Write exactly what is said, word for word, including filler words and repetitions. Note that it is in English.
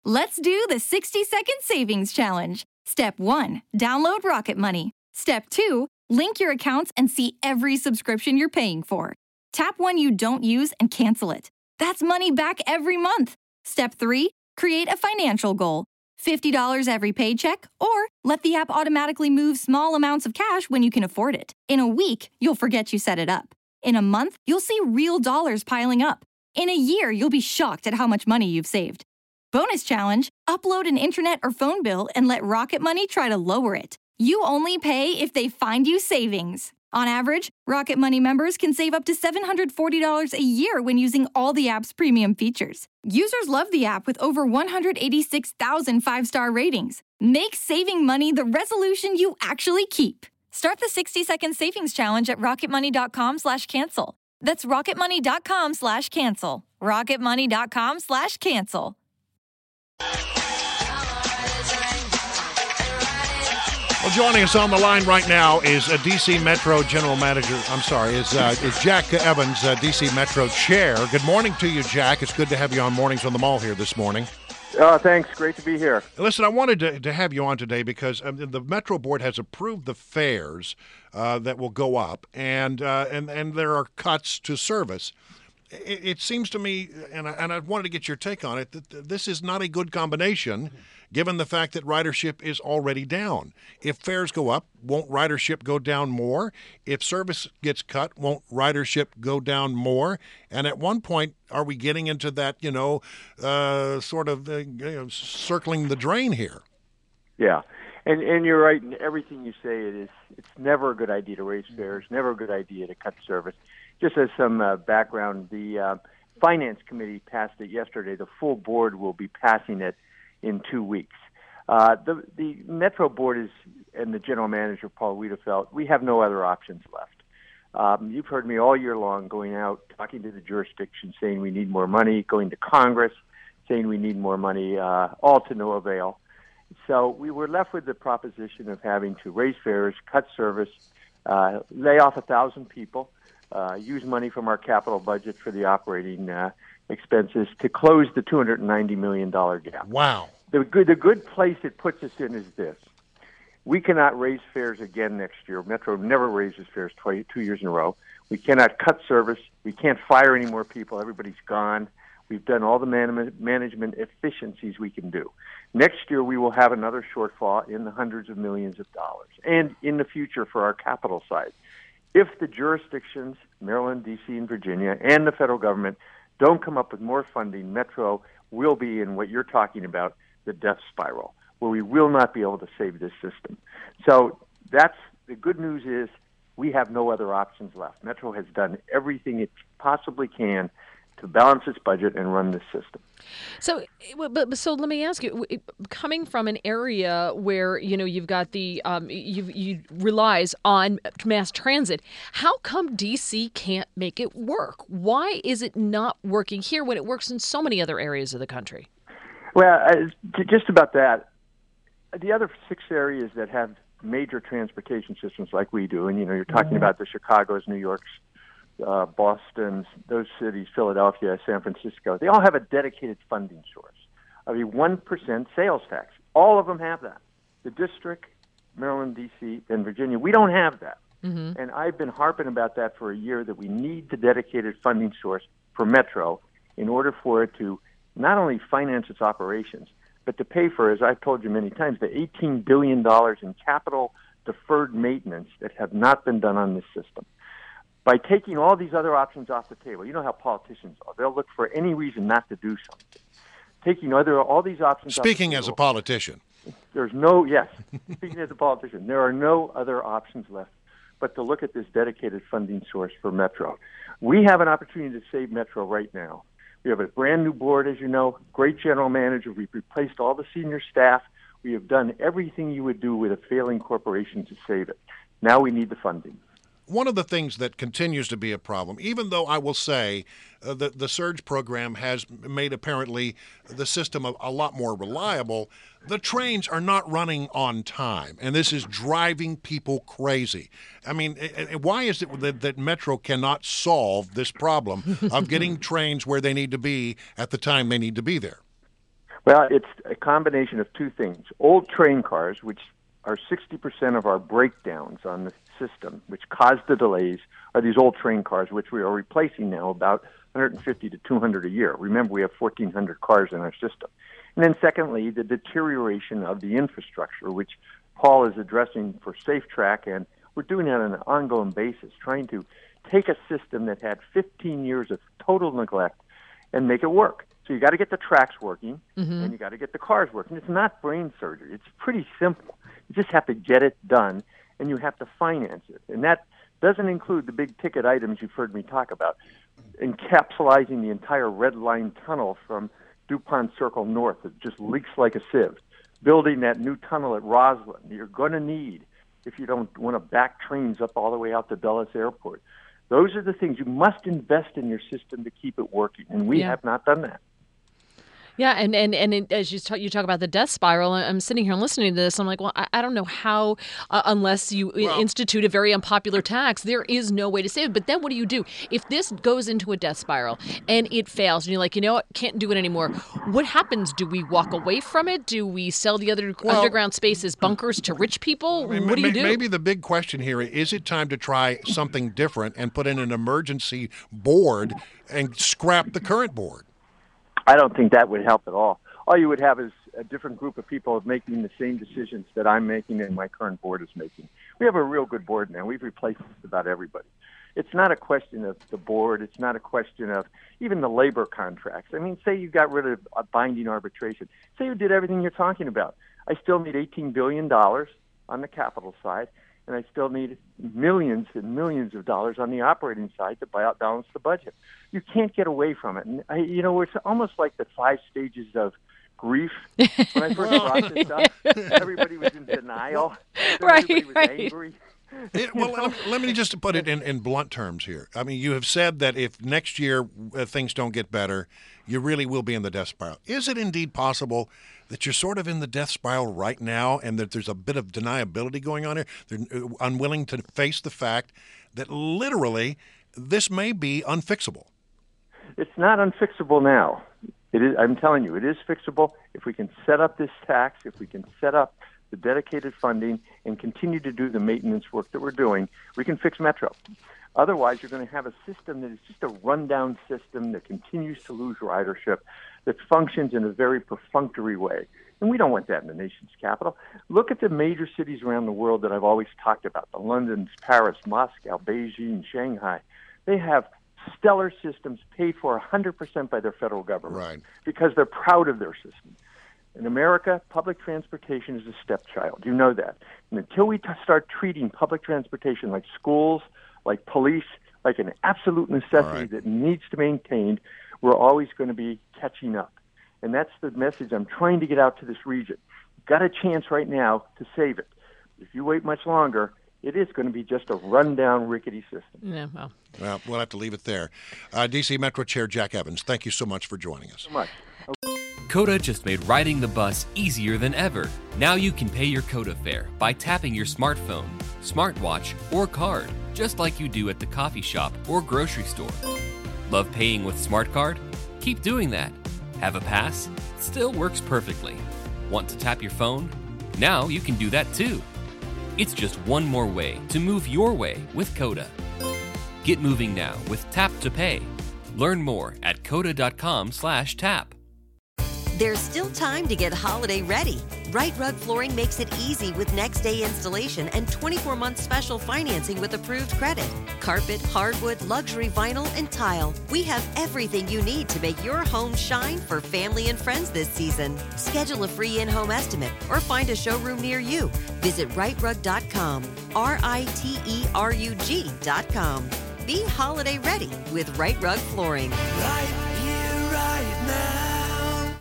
Let's do the sixty second savings challenge. Step one, download Rocket Money. Step two, link your accounts and see every subscription you're paying for. Tap one you don't use and cancel it. That's money back every month. Step three, create a financial goal. fifty dollars every paycheck, or let the app automatically move small amounts of cash when you can afford it. In a week, you'll forget you set it up. In a month, you'll see real dollars piling up. In a year, you'll be shocked at how much money you've saved. Bonus challenge, upload an internet or phone bill and let Rocket Money try to lower it. You only pay if they find you savings. On average, Rocket Money members can save up to seven hundred forty dollars a year when using all the app's premium features. Users love the app with over one hundred eighty-six thousand five-star ratings. Make saving money the resolution you actually keep. Start the sixty second savings challenge at rocketmoney.com slash cancel. That's rocketmoney.com slash cancel. rocketmoney.com slash cancel. Well, joining us on the line right now is a D C Metro General Manager. I'm sorry, is uh, is Jack Evans, uh, D C Metro Chair. Good morning to you, Jack. It's good to have you on Mornings on the Mall here this morning. Uh, thanks. Great to be here. Listen, I wanted to, to have you on today because um, the Metro Board has approved the fares uh, that will go up, and uh, and and there are cuts to service. It, it seems to me, and I, and I wanted to get your take on it, that this is not a good combination, given the fact that ridership is already down. If fares go up, won't ridership go down more? If service gets cut, won't ridership go down more? And at one point, are we getting into that, you know, uh, sort of uh, you know, circling the drain here? Yeah, and and you're right in everything you say. It is it's never a good idea to raise fares, never a good idea to cut service. Just as some uh, background, the uh, Finance Committee passed it yesterday. The full board will be passing it in two weeks. Uh, the the Metro Board is, and the General Manager, Paul Wiedefeld, we have no other options left. Um, you've heard me all year long going out, talking to the jurisdiction, saying we need more money, going to Congress, saying we need more money, uh, all to no avail. So we were left with the proposition of having to raise fares, cut service, uh, lay off a thousand people, uh, use money from our capital budget for the operating uh, expenses to close the two hundred ninety million dollars gap. Wow. The good, the good place it puts us in is this. We cannot raise fares again next year. Metro never raises fares twice, two years in a row. We cannot cut service. We can't fire any more people. Everybody's gone. We've done all the man- management efficiencies we can do. Next year, we will have another shortfall in the hundreds of millions of dollars, and in the future for our capital side. If the jurisdictions, Maryland, D C, and Virginia, and the federal government don't come up with more funding, Metro will be in what you're talking about, the death spiral, where we will not be able to save this system. So that's the good news is we have no other options left. Metro has done everything it possibly can to balance its budget and run this system. So, but, but so let me ask you: coming from an area where you know you've got the um, you you relies on mass transit, how come D C can't make it work? Why is it not working here when it works in so many other areas of the country? Well, uh, just about that. The other six areas that have major transportation systems like we do, and you know, you're talking mm-hmm. about the Chicago's, New York's, uh, Boston's, those cities, Philadelphia, San Francisco, they all have a dedicated funding source of a one percent sales tax. All of them have that. The district, Maryland, D C, and Virginia, we don't have that. Mm-hmm. And I've been harping about that for a year, that we need the dedicated funding source for Metro in order for it to not only finance its operations, but to pay for, as I've told you many times, the eighteen billion dollars in capital deferred maintenance that have not been done on this system. By taking all these other options off the table, you know how politicians are. They'll look for any reason not to do something. Taking other all these options Speaking off the as table, a politician. There's no, yes, speaking as a politician, there are no other options left but to look at this dedicated funding source for Metro. We have an opportunity to save Metro right now. We have a brand new board, as you know, great general manager. We've replaced all the senior staff. We have done everything you would do with a failing corporation to save it. Now we need the funding. One of the things that continues to be a problem, even though I will say uh, that the surge program has made apparently the system a, a lot more reliable, the trains are not running on time, and this is driving people crazy. I mean, why is it that, that Metro cannot solve this problem of getting trains where they need to be at the time they need to be there? Well, it's a combination of two things. Old train cars, which are sixty percent of our breakdowns on the system, which caused the delays, are these old train cars, which we are replacing now about one hundred fifty to two hundred a year. Remember, we have fourteen hundred cars in our system. And then secondly, the deterioration of the infrastructure, which Paul is addressing for SafeTrack, and we're doing that on an ongoing basis, trying to take a system that had fifteen years of total neglect and make it work. So you got to get the tracks working, mm-hmm. and you got to get the cars working. It's not brain surgery. It's pretty simple. You just have to get it done, and you have to finance it. And that doesn't include the big ticket items you've heard me talk about, encapsulating the entire Red Line tunnel from DuPont Circle North. It just leaks like a sieve. Building that new tunnel at Roslyn, you're going to need if you don't want to back trains up all the way out to Dulles Airport. Those are the things you must invest in your system to keep it working, and we yeah. have not done that. Yeah, and and, and it, as you talk, you talk about the death spiral, I'm sitting here listening to this. I'm like, well, I, I don't know how, uh, unless you well, institute a very unpopular tax, there is no way to save it. But then what do you do? If this goes into a death spiral and it fails, and you're like, you know what, can't do it anymore, what happens? Do we walk away from it? Do we sell the other well, underground space as bunkers to rich people? I mean, what do you do? Maybe the big question here is it time to try something different and put in an emergency board and scrap the current board? I don't think that would help at all. All you would have is a different group of people making the same decisions that I'm making and my current board is making. We have a real good board now. We've replaced just about everybody. It's not a question of the board. It's not a question of even the labor contracts. I mean, say you got rid of a binding arbitration. Say you did everything you're talking about. I still need eighteen billion dollars on the capital side, and I still need millions and millions of dollars on the operating side to buy out balance the budget. You can't get away from it. And, I, you know, it's almost like the five stages of grief. When I first brought this up, everybody was in denial. Right, everybody was right. angry. It, well, let me, let me just put it in, in blunt terms here. I mean, you have said that if next year uh, things don't get better, you really will be in the death spiral. Is it indeed possible that you're sort of in the death spiral right now and that there's a bit of deniability going on here? They're unwilling to face the fact that literally this may be unfixable. It's not unfixable now. It is, I'm telling you, it is fixable if we can set up this tax, if we can set up the dedicated funding and continue to do the maintenance work that we're doing, we can fix Metro. Otherwise, you're going to have a system that is just a rundown system that continues to lose ridership, that functions in a very perfunctory way. And we don't want that in the nation's capital. Look at the major cities around the world that I've always talked about, the Londons, Paris, Moscow, Beijing, Shanghai. They have stellar systems paid for one hundred percent by their federal government right. because they're proud of their system. In America, public transportation is a stepchild. You know that. And until we t- start treating public transportation like schools, like police, like an absolute necessity right. that needs to be maintained, we're always going to be catching up. And that's the message I'm trying to get out to this region. You've got a chance right now to save it. If you wait much longer, it is going to be just a rundown, rickety system. Yeah, well. Well, we'll have to leave it there. Uh, D C Metro Chair Jack Evans, thank you so much for joining us. So much. Coda just made riding the bus easier than ever. Now you can pay your Coda fare by tapping your smartphone, smartwatch, or card, just like you do at the coffee shop or grocery store. Love paying with SmartCard? Keep doing that. Have a pass? Still works perfectly. Want to tap your phone? Now you can do that too. It's just one more way to move your way with Coda. Get moving now with Tap to Pay. Learn more at coda.com slash tap. There's still time to get holiday ready. Right Rug Flooring makes it easy with next day installation and twenty-four month special financing with approved credit. Carpet, hardwood, luxury vinyl, and tile. We have everything you need to make your home shine for family and friends this season. Schedule a free in-home estimate or find a showroom near you. Visit right rug dot com, R I T E R U G dot com. Be holiday ready with Right Rug Flooring. Right here, right now.